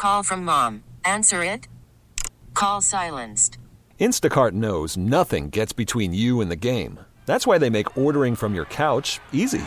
Call from mom. Answer it. Call silenced. Instacart knows nothing gets between you and the game. That's why they make ordering from your couch easy.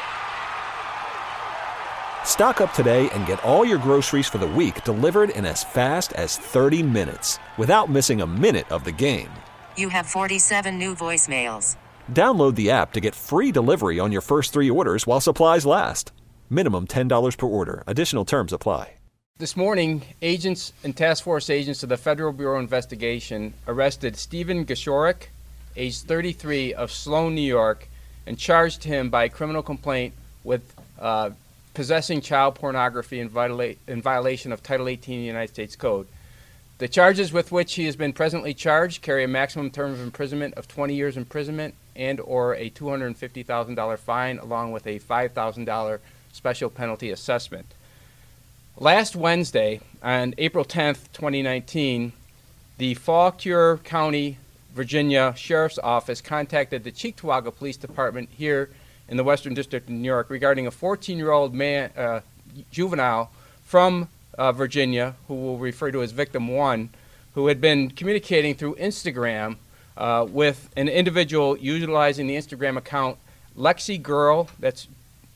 Stock up today and get all your groceries for the week delivered in as fast as 30 minutes without missing a minute of the game. You have 47 new voicemails. Download the app to get free delivery on your first 3 orders while supplies last. Minimum $10 per order. Additional terms apply. This morning, agents and task force agents of the Federal Bureau of Investigation arrested Stephen Gashorek, age 33, of Sloan, New York, and charged him by criminal complaint with possessing child pornography in violation of Title 18 of the United States Code. The charges with which he has been presently charged carry a maximum term of imprisonment of 20 years imprisonment and or a $250,000 fine along with a $5,000 special penalty assessment. Last Wednesday, on April 10th, 2019, the Fauquier County, Virginia Sheriff's Office contacted the Cheektowaga Police Department here in the Western District of New York regarding a 14-year-old juvenile from Virginia, who we'll refer to as Victim 1, who had been communicating through Instagram with an individual utilizing the Instagram account LexiGurl, that's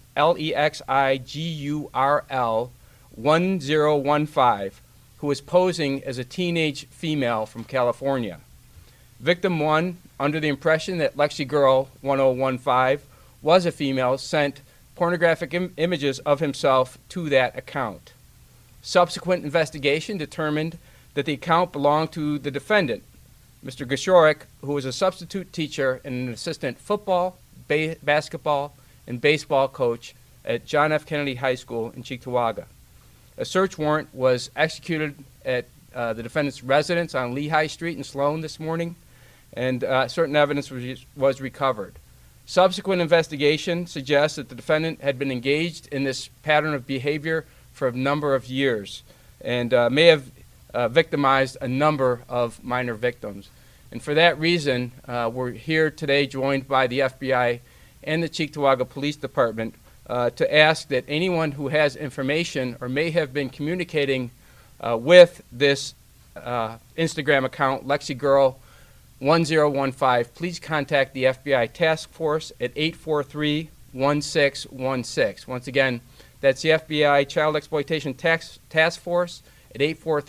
LEXIGURL 1015, who was posing as a teenage female from California. Victim 1, under the impression that LexiGurl 1015 was a female, sent pornographic images of himself to that account. Subsequent investigation determined that the account belonged to the defendant, Mr. Gashorek, who was a substitute teacher and an assistant football, basketball, and baseball coach at John F. Kennedy High School in Cheektowaga. A search warrant was executed at the defendant's residence on Lehigh Street in Sloan this morning, and certain evidence was recovered. Subsequent investigation suggests that the defendant had been engaged in this pattern of behavior for a number of years and may have victimized a number of minor victims. And for that reason, we're here today joined by the FBI and the Cheektowaga Police Department to ask that anyone who has information or may have been communicating with this Instagram account, LexiGurl 1015, please contact the FBI task force at 843-1616. Once again, that's the FBI Child Exploitation Task Force at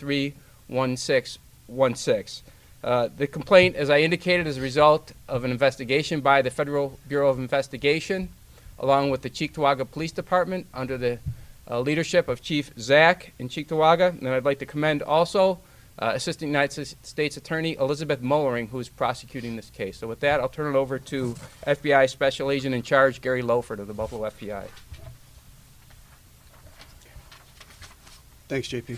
843-1616. The complaint, as I indicated, is a result of an investigation by the Federal Bureau of Investigation, along with the Cheektowaga Police Department under the leadership of Chief Zach in Cheektowaga. And I'd like to commend also Assistant United States Attorney Elizabeth Mullering, who is prosecuting this case. So with that, I'll turn it over to FBI Special Agent in Charge Gary Loford of the Buffalo FBI. Thanks, JP.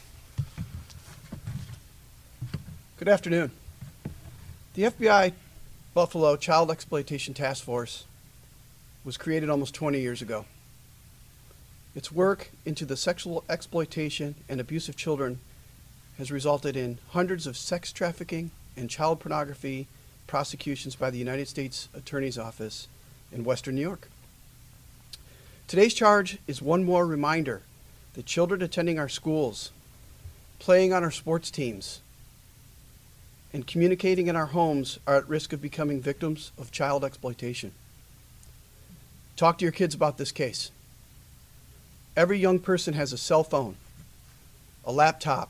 Good afternoon. The FBI Buffalo Child Exploitation Task Force was created almost 20 years ago. Its work into the sexual exploitation and abuse of children has resulted in hundreds of sex trafficking and child pornography prosecutions by the United States Attorney's Office in Western New York. Today's charge is one more reminder that children attending our schools, playing on our sports teams, and communicating in our homes are at risk of becoming victims of child exploitation. Talk to your kids about this case. Every young person has a cell phone, a laptop,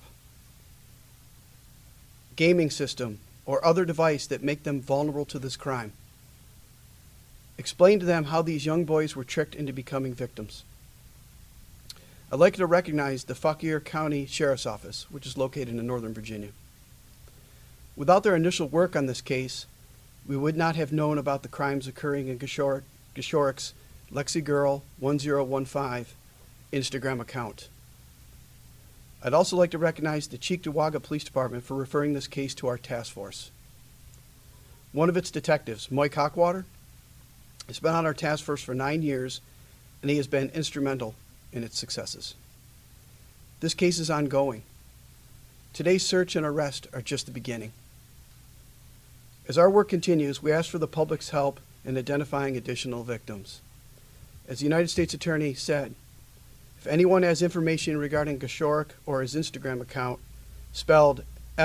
gaming system, or other device that make them vulnerable to this crime. Explain to them how these young boys were tricked into becoming victims. I'd like to recognize the Fauquier County Sheriff's Office, which is located in Northern Virginia. Without their initial work on this case, we would not have known about the crimes occurring in Gashorek's LexiGurl 1015 Instagram account. I'd also like to recognize the Cheektowaga Police Department for referring this case to our task force. One of its detectives, Mike Hawkwater, has been on our task force for 9 years, and he has been instrumental in its successes. This case is ongoing. Today's search and arrest are just the beginning. As our work continues, we ask for the public's help in identifying additional victims. As the United States Attorney said, If anyone has information regarding Gashork or his Instagram account, spelled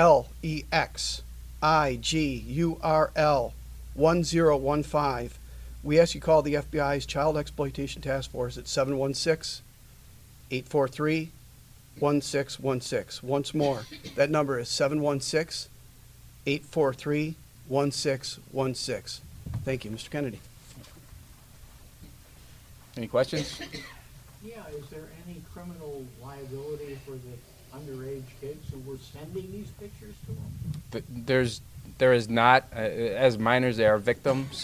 LEXIGURL 1015, we ask you call the FBI's Child Exploitation Task Force at 716-843-1616. Once more, that number is 716-843-1616. Thank you, Mr. Kennedy. Any questions? Yeah, is there any criminal liability for the underage kids who were sending these pictures to them? There is not. As minors, they are victims.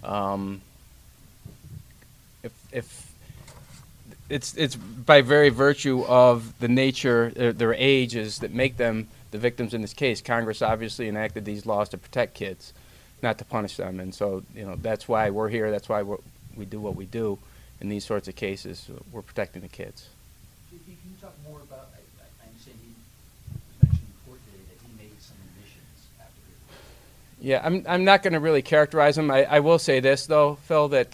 If it's by very virtue of the nature, their ages that make them the victims in this case. Congress obviously enacted these laws to protect kids, not to punish them, and so that's why we're here. That's why we do what we do in these sorts of cases. We're protecting the kids. Can you talk more about? I understand he mentioned in court today that he made some admissions after his arrest. Yeah, I'm not going to really characterize them. I will say this though, Phil, that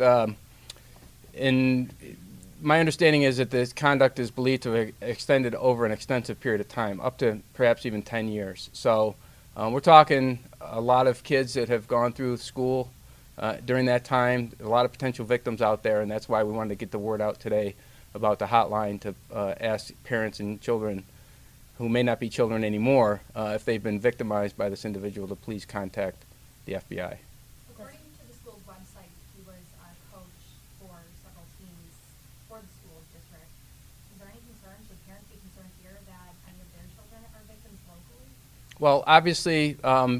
in my understanding is that this conduct is believed to have extended over an extensive period of time, up to perhaps even 10 years. So we're talking a lot of kids that have gone through school during that time, a lot of potential victims out there, and that's why we wanted to get the word out today about the hotline to ask parents and children who may not be children anymore if they've been victimized by this individual to please contact the FBI. According to the school's website, he was a coach for several teams for the school district. Is there any concern? Should parents be concerned here that any of their children are victims locally? Well, obviously,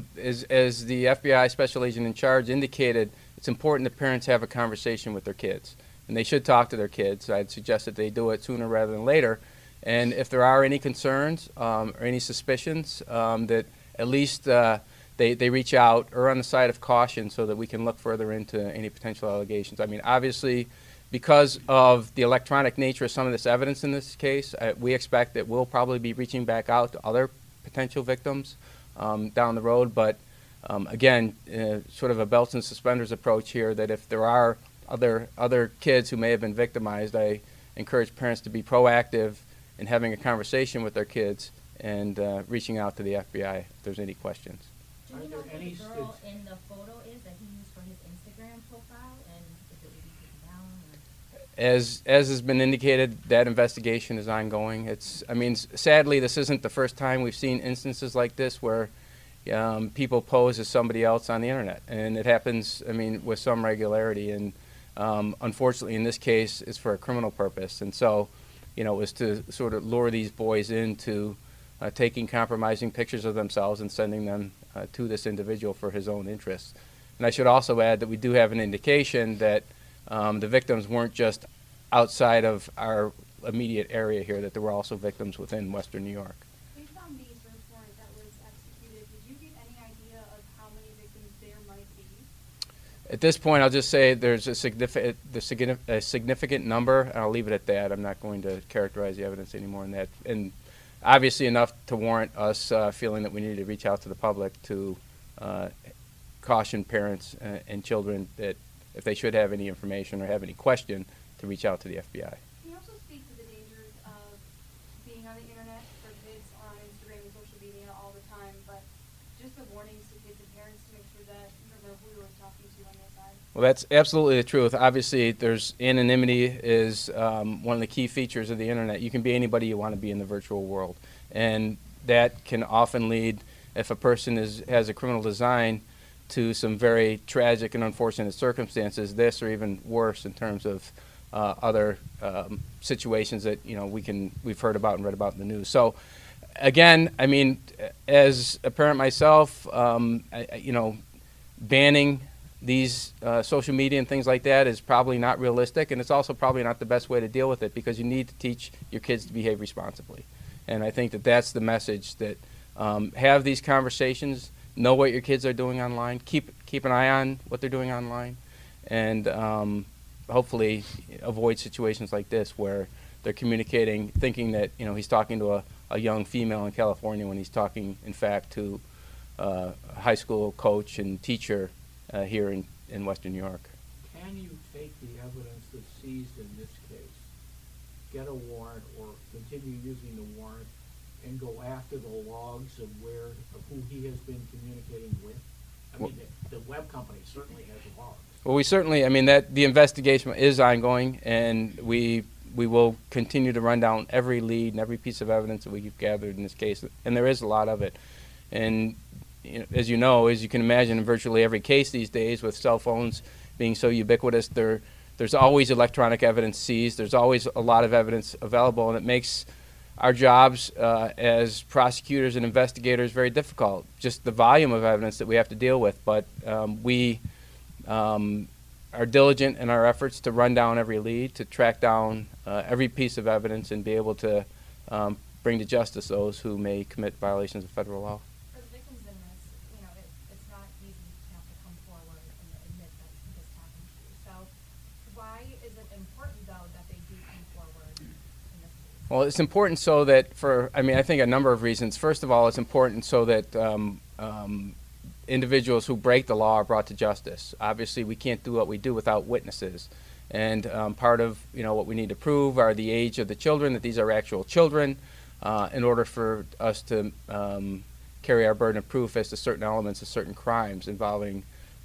as the FBI special agent in charge indicated, it's important that parents have a conversation with their kids, and they should talk to their kids. I'd suggest that they do it sooner rather than later. And if there are any concerns or any suspicions, that at least they reach out or on the side of caution so that we can look further into any potential allegations. I mean, obviously, because of the electronic nature of some of this evidence in this case, we expect that we'll probably be reaching back out to other potential victims down the road. But again, sort of a belts and suspenders approach here, that if there are other kids who may have been victimized, I encourage parents to be proactive in having a conversation with their kids and reaching out to the FBI if there's any questions. Do you know who the girl in the photo is that he used for his Instagram profile, and if it would be taken down? As has been indicated, that investigation is ongoing. Sadly, this isn't the first time we've seen instances like this where people pose as somebody else on the internet, and it happens, with some regularity. And unfortunately, in this case, it's for a criminal purpose. And so, it was to sort of lure these boys into taking compromising pictures of themselves and sending them to this individual for his own interests. And I should also add that we do have an indication that the victims weren't just outside of our immediate area here, that there were also victims within Western New York. Based on the search warrant that was executed, did you get any idea of how many victims there might be? At this point, I'll just say there's a significant number, and I'll leave it at that. I'm not going to characterize the evidence any more than that. And obviously enough to warrant us feeling that we need to reach out to the public to caution parents and children that if they should have any information or have any question, to reach out to the FBI. Can you also speak to the dangers of being on the internet for kids on Instagram and social media all the time, but just the warnings to kids and parents to make sure that you don't know who you're talking to on your side? Well, that's absolutely the truth. Obviously, anonymity is one of the key features of the internet. You can be anybody you want to be in the virtual world, and that can often lead, if a person has a criminal design, to some very tragic and unfortunate circumstances. This, or even worse, in terms of other situations that we've heard about and read about in the news. So, again, as a parent myself, banning these social media and things like that is probably not realistic, and it's also probably not the best way to deal with it, because you need to teach your kids to behave responsibly. And I think that that's the message, that have these conversations, know what your kids are doing online, keep an eye on what they're doing online, and hopefully avoid situations like this where they're communicating, thinking that he's talking to a young female in California when he's talking, in fact, to a high school coach and teacher here in Western New York. Can you take the evidence that's seized in this case, get a warrant or continue using the warrant and go after the logs of who he has been communicating with? I mean, the web company certainly has logs. Well, we certainly, I mean, that the investigation is ongoing, and we will continue to run down every lead and every piece of evidence that we've gathered in this case, and there is a lot of it. And as you know, as you can imagine, in virtually every case these days, with cell phones being so ubiquitous, there's always electronic evidence seized. There's always a lot of evidence available, and it makes our jobs as prosecutors and investigators very difficult, just the volume of evidence that we have to deal with. But we are diligent in our efforts to run down every lead, to track down every piece of evidence, and be able to bring to justice those who may commit violations of federal law. For the victims in this, it's not easy to have to come forward and admit that this happened to you. So why is it important, though, that they do come forward in this case? Well, it's important so that I think a number of reasons. First of all, it's important so that individuals who break the law are brought to justice. Obviously, we can't do what we do without witnesses. And part of what we need to prove are the age of the children, that these are actual children, in order for us to carry our burden of proof as to certain elements of certain crimes involving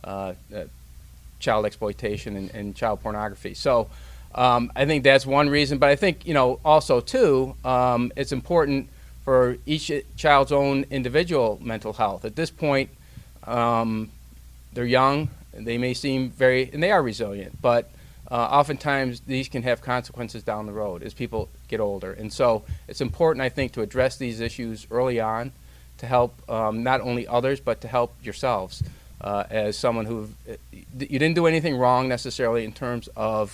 child exploitation and child pornography. So I think that's one reason. But I think also too, it's important for each child's own individual mental health. At this point, they're young, and they may seem and they are resilient, but oftentimes these can have consequences down the road as people get older. And so it's important, I think, to address these issues early on to help not only others, but to help yourselves as someone who, you didn't do anything wrong necessarily in terms of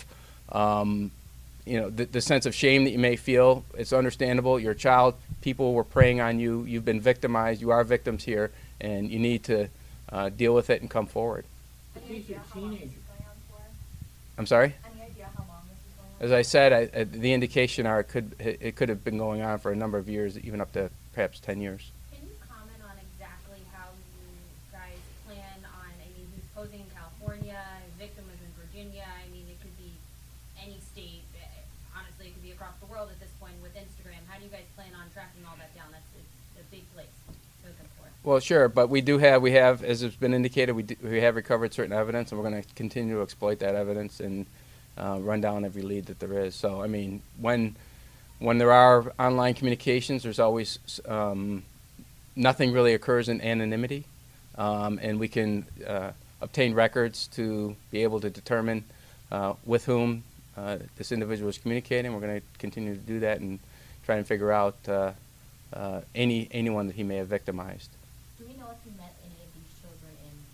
the sense of shame that you may feel. It's understandable. You're a child. People were preying on you. You've been victimized. You are victims here, and you need to deal with it and come forward. These are teenagers. I'm sorry? Any idea how long this is going on? As I said, the indication are it could have been going on for a number of years, even up to perhaps 10 years. Can you comment on exactly how you guys plan on, he's posing in California, his victim was in Virginia, it could be any state, honestly, it could be across the world at this point with Instagram. How do you guys plan on tracking all that down? It's a big place to look for. Well, sure, but we have, as has been indicated, we have recovered certain evidence, and we're going to continue to exploit that evidence and run down every lead that there is. So, when there are online communications, there's always nothing really occurs in anonymity, and we can obtain records to be able to determine with whom this individual is communicating. We're going to continue to do that and try and figure out anyone that he may have victimized. Do we know if he met any of these children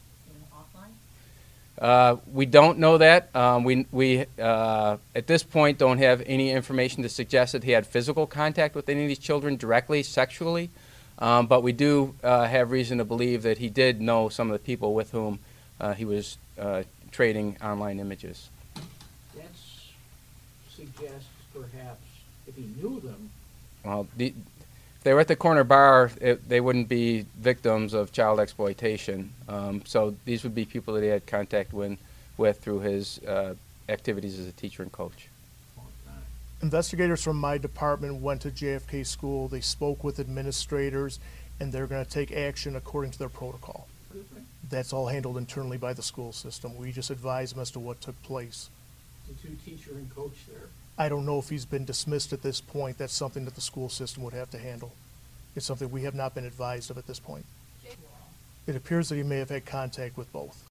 offline? We don't know that. We at this point don't have any information to suggest that he had physical contact with any of these children directly, sexually. But we do have reason to believe that he did know some of the people with whom he was trading online images. That suggests perhaps if he knew them. Well, if they were at the corner bar, they wouldn't be victims of child exploitation. So these would be people that he had contact with through his activities as a teacher and coach. Investigators from my department went to JFK School. They spoke with administrators, and they're going to take action according to their protocol. That's all handled internally by the school system. We just advise them as to what took place. The two teacher and coach there. I don't know if he's been dismissed at this point. That's something that the school system would have to handle. It's something we have not been advised of at this point. It appears that he may have had contact with both.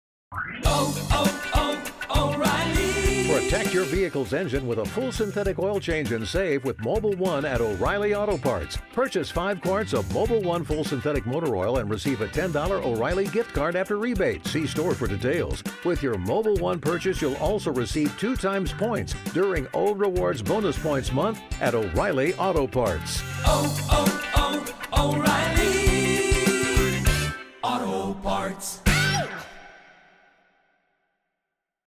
O'Reilly! Protect your vehicle's engine with a full synthetic oil change and save with Mobil 1 at O'Reilly Auto Parts. Purchase 5 quarts of Mobil 1 full synthetic motor oil and receive a $10 O'Reilly gift card after rebate. See store for details. With your Mobil 1 purchase, you'll also receive 2 times points during O Rewards Bonus Points Month at O'Reilly Auto Parts. O'Reilly Auto Parts.